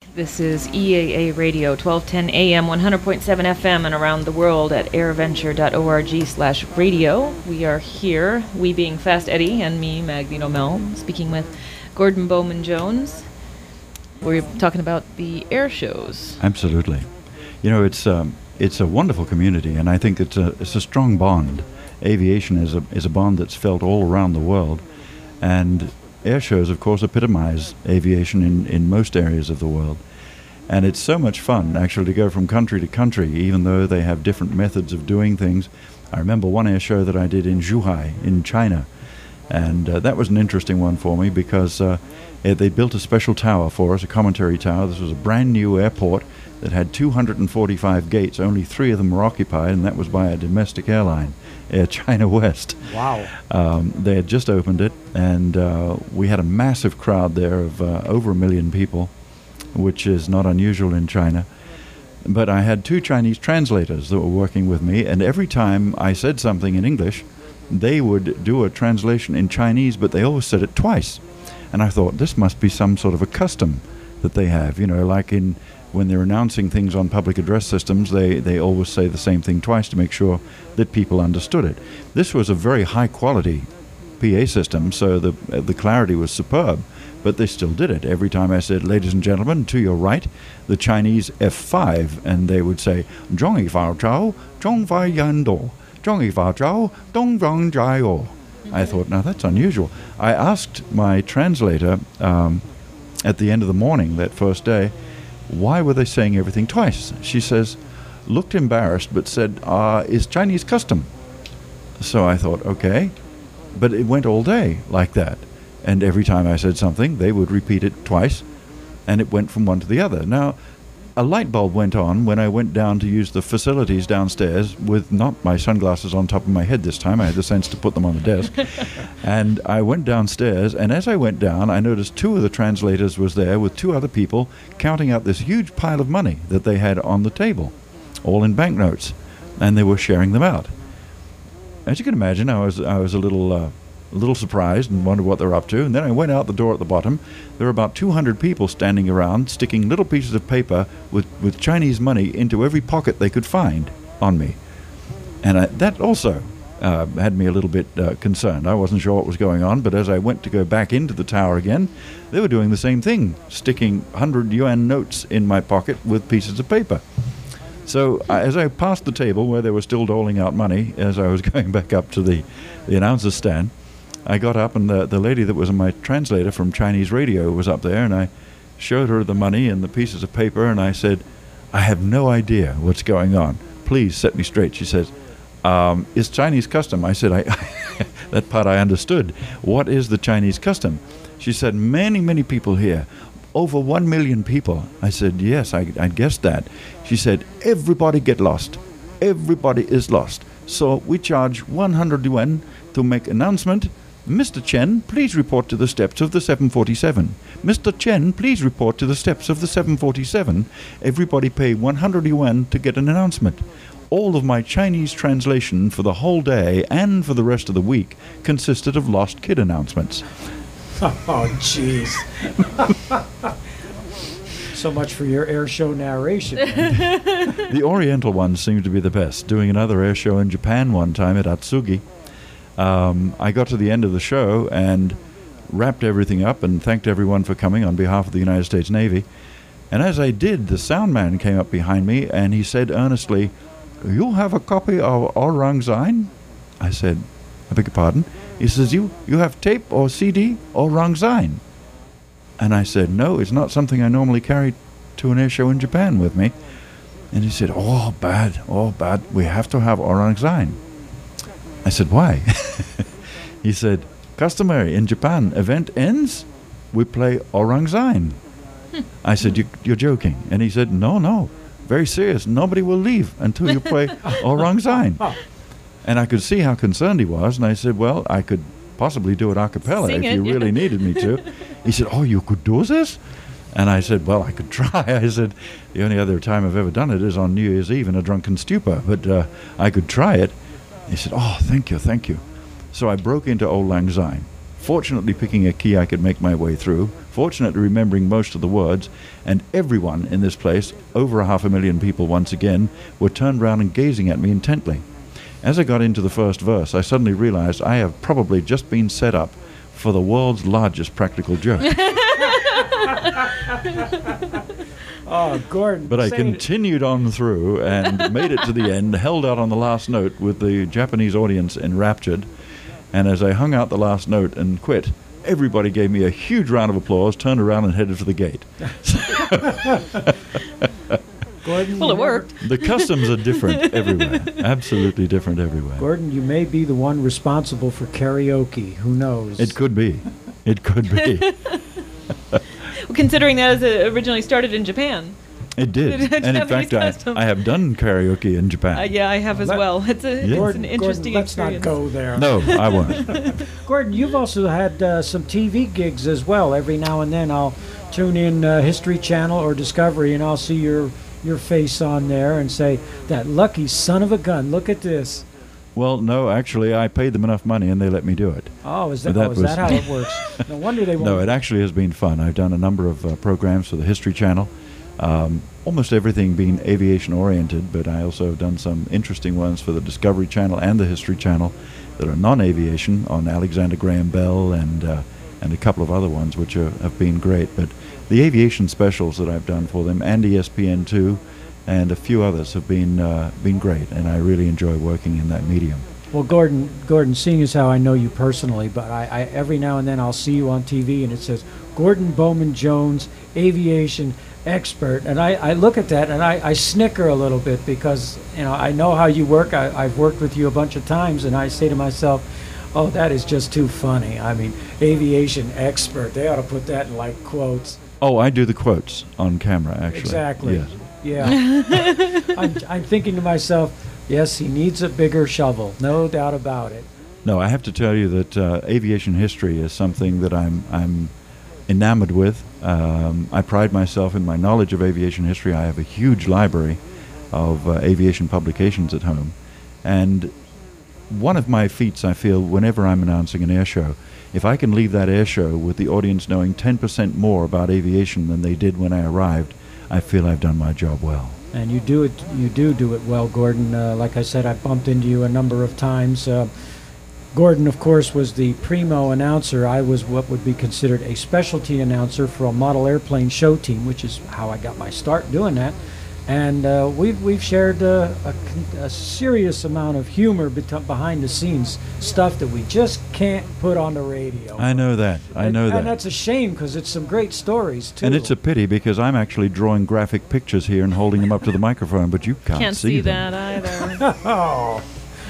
This is EAA Radio, 1210 AM, 100.7 FM, and around the world at airventure.org/radio. We are here, we being Fast Eddie and me, Magneto Mel, speaking with Gordon Bowman Jones. We're talking about the air shows. Absolutely. You know, it's a wonderful community, and I think it's a strong bond. Aviation is a bond that's felt all around the world, and air shows, of course, epitomize aviation in most areas of the world. And it's so much fun, actually, to go from country to country, even though they have different methods of doing things. I remember one air show that I did in Zhuhai, in China, and that was an interesting one for me because they built a special tower for us, a commentary tower. This was a brand new airport that had 245 gates. Only 3 of them were occupied, and that was by a domestic airline, Air China West. Wow. They had just opened it, and we had a massive crowd there of over 1 million people, which is not unusual in China. But I had 2 Chinese translators that were working with me, and every time I said something in English, they would do a translation in Chinese, but they always said it twice. And I thought, this must be some sort of a custom that they have, you know, like when they're announcing things on public address systems, they always say the same thing twice to make sure that people understood it. This was a very high quality PA system, so the clarity was superb, but they still did it. Every time I said, ladies and gentlemen, to your right, the Chinese F5, and they would say, Zhong Fao Zhao, Zhong Fai Yan Do, Zhong Fao Zhao, Dong Zhong Jai O. I thought, now that's unusual. I asked my translator at the end of the morning that first day, why were they saying everything twice? She says, looked embarrassed, but said, is Chinese custom. So I thought, okay. But it went all day like that. And every time I said something, they would repeat it twice, and it went from one to the other. Now, a light bulb went on when I went down to use the facilities downstairs with not my sunglasses on top of my head this time. I had the sense to put them on the desk. And I went downstairs, and as I went down, I noticed 2 of the translators was there with 2 other people counting out this huge pile of money that they had on the table, all in banknotes, and they were sharing them out. As you can imagine, I was a little surprised and wondered what they're up to. And then I went out the door at the bottom. There were about 200 people standing around, sticking little pieces of paper with Chinese money into every pocket they could find on me. And that also had me a little bit concerned. I wasn't sure what was going on, but as I went to go back into the tower again, they were doing the same thing, sticking 100 yuan notes in my pocket with pieces of paper. So as I passed the table where they were still doling out money, as I was going back up to the announcer's stand, I got up, and the lady that was my translator from Chinese radio was up there, and I showed her the money and the pieces of paper, and I said, I have no idea what's going on. Please set me straight. She says, it's Chinese custom. I said, that part I understood. What is the Chinese custom? She said, many, many people here. Over 1 million people. I said, yes, I guessed that. She said, everybody get lost. Everybody is lost. So we charge 100 yuan to make announcement. Mr. Chen, please report to the steps of the 747. Mr. Chen, please report to the steps of the 747. Everybody pay 100 yuan to get an announcement. All of my Chinese translation for the whole day and for the rest of the week consisted of lost kid announcements. Oh, jeez. So much for your air show narration. The Oriental ones seem to be the best. Doing another air show in Japan one time at Atsugi, I got to the end of the show and wrapped everything up and thanked everyone for coming on behalf of the United States Navy. And as I did, the sound man came up behind me and he said earnestly, you have a copy of Orang Sein? I said, I beg your pardon? He says, you have tape or CD or Orang Sein? And I said, no, it's not something I normally carry to an air show in Japan with me. And he said, oh, bad, we have to have Orang Sein. I said, why? He said, customary in Japan, event ends, we play Orang Sein. I said, you're joking. And he said, no, very serious, nobody will leave until you play Orang Sein. And I could see how concerned he was, and I said, well, I could possibly do it a cappella if you really needed me to. He said, oh, you could do this? And I said, well, I could try. I said, the only other time I've ever done it is on New Year's Eve in a drunken stupor, but I could try it. He said, oh, thank you. So I broke into Old Lang Syne, fortunately picking a key I could make my way through, fortunately remembering most of the words, and everyone in this place, over 500,000 people once again, were turned round and gazing at me intently. As I got into the first verse, I suddenly realized I have probably just been set up for the world's largest practical joke. Oh, Gordon. But I say- continued on through and made it to the end, held out on the last note with the Japanese audience enraptured. And as I hung out the last note and quit, everybody gave me a huge round of applause, turned around and headed for the gate. Gordon, Well, you it never- worked. The customs are different everywhere. Absolutely different everywhere. Gordon, you may be the one responsible for karaoke. Who knows? It could be. It could be. Well, considering that it originally started in Japan. It did. And in Japanese fact, custom. I have done karaoke in Japan. Yeah, I have as Let- well. It's Gordon, an interesting let's experience. not go there. No, I won't. Gordon, you've also had some TV gigs as well. Every now and then I'll tune in History Channel or Discovery, and I'll see your face on there and say, that lucky son of a gun, look at this. Well, no, actually, I paid them enough money and they let me do it. Oh, is that, That is was- that how it works? No wonder they won't. No, it actually has been fun. I've done a number of programs for the History Channel, almost everything being aviation oriented, but I also have done some interesting ones for the Discovery Channel and the History Channel that are non-aviation on Alexander Graham Bell and a couple of other ones which have been great. But the aviation specials that I've done for them and ESPN2 and a few others have been great, and I really enjoy working in that medium. Well, Gordon, seeing as how I know you personally, but I every now and then I'll see you on TV and it says Gordon Bowman Jones, aviation expert, and I look at that and I snicker a little bit because I know how you work. I've worked with you a bunch of times, and I say to myself, oh, that is just too funny. I mean, aviation expert. They ought to put that in like quotes. Oh, I do the quotes on camera, actually. Exactly. Yes. Yeah. I'm thinking to myself, yes, he needs a bigger shovel, no doubt about it. No, I have to tell you that aviation history is something that I'm enamored with. I pride myself in my knowledge of aviation history. I have a huge library of aviation publications at home. And one of my feats, I feel, whenever I'm announcing an air show, if I can leave that air show with the audience knowing 10% more about aviation than they did when I arrived, I feel I've done my job well. And you do it well, Gordon. Like I said, I bumped into you a number of times. Gordon, of course, was the primo announcer. I was what would be considered a specialty announcer for a model airplane show team, which is how I got my start doing that. And we've shared a serious amount of humor behind the scenes, stuff that we just can't put on the radio. I know that. I know And that. that's a shame because it's some great stories too. And it's a pity because I'm actually drawing graphic pictures here and holding them up to the microphone, but you can't see them. that either. Oh.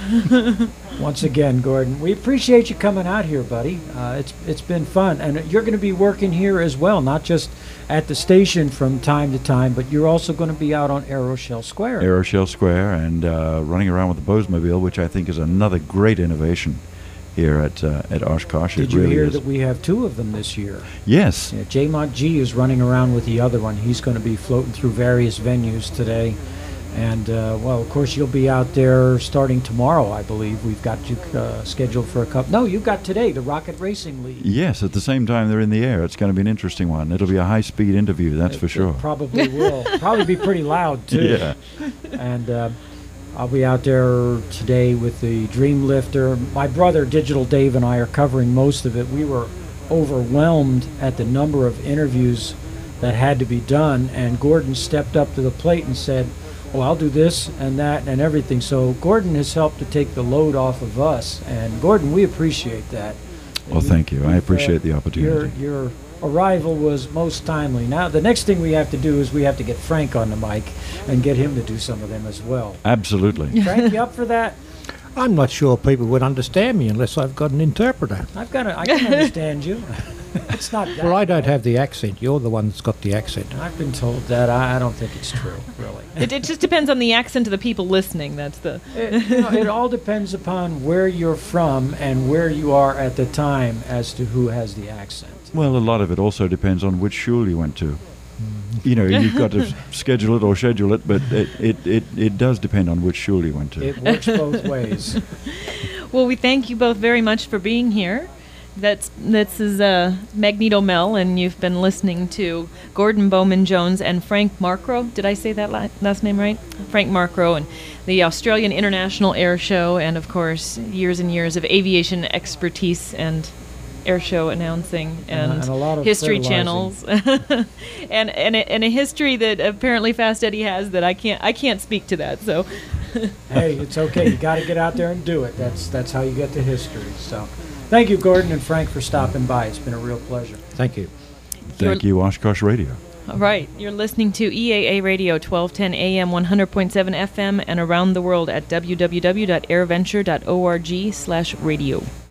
Once again, Gordon, we appreciate you coming out here, buddy. It's been fun, and you're going to be working here as well, not just at the station from time to time, but you're also going to be out on Aeroshell Square. Aeroshell Square and running around with the Bosemobile, which I think is another great innovation here at Oshkosh. Did It you really hear is. that we have two of them this year? Yes. Yeah, J-Mont G is running around with the other one. He's going to be floating through various venues today. And, well, of course, you'll be out there starting tomorrow, I believe. We've got you scheduled for a couple. No, you've got today, the Rocket Racing League. Yes, at the same time they're in the air. It's going to be an interesting one. It'll be a high-speed interview, that's for sure. It probably will. Probably be pretty loud, too. Yeah. And I'll be out there today with the Dream Lifter. My brother, Digital Dave, and I are covering most of it. We were overwhelmed at the number of interviews that had to be done, and Gordon stepped up to the plate and said, well, I'll do this and that and everything. So Gordon has helped to take the load off of us. And Gordon, we appreciate that. Well, thank you. I appreciate the opportunity. Your arrival was most timely. Now, the next thing we have to do is we have to get Frank on the mic and get him to do some of them as well. Absolutely. Frank, you up for that? I'm not sure people would understand me unless I've got an interpreter. I can understand you. It's not that. Well, I don't have the accent. You're the one that's got the accent. I've been told that. I don't think it's true, really. It just depends on the accent of the people listening. That's the. It all depends upon where you're from and where you are at the time as to who has the accent. Well, a lot of it also depends on which shul you went to. You know, you've got to schedule it or schedule it, but it does depend on which shul you went to. It works both ways. Well, we thank you both very much for being here. This is Magneto Mel, and you've been listening to Gordon Bowman Jones and Frank Markrow. Did I say that last name right? Frank Markrow, and the Australian International Air Show, and of course, years and years of aviation expertise and air show announcing and a lot of history fertilizing. channels, and a history that apparently Fast Eddie has that I can't speak to that. So, Hey, it's okay. You got to get out there and do it. That's how you get the history. So, thank you, Gordon and Frank, for stopping by. It's been a real pleasure. Thank you. Thank you, Oshkosh Radio. All right, you're listening to EAA Radio, 1210 AM, 100.7 FM, and around the world at www.airventure.org/radio.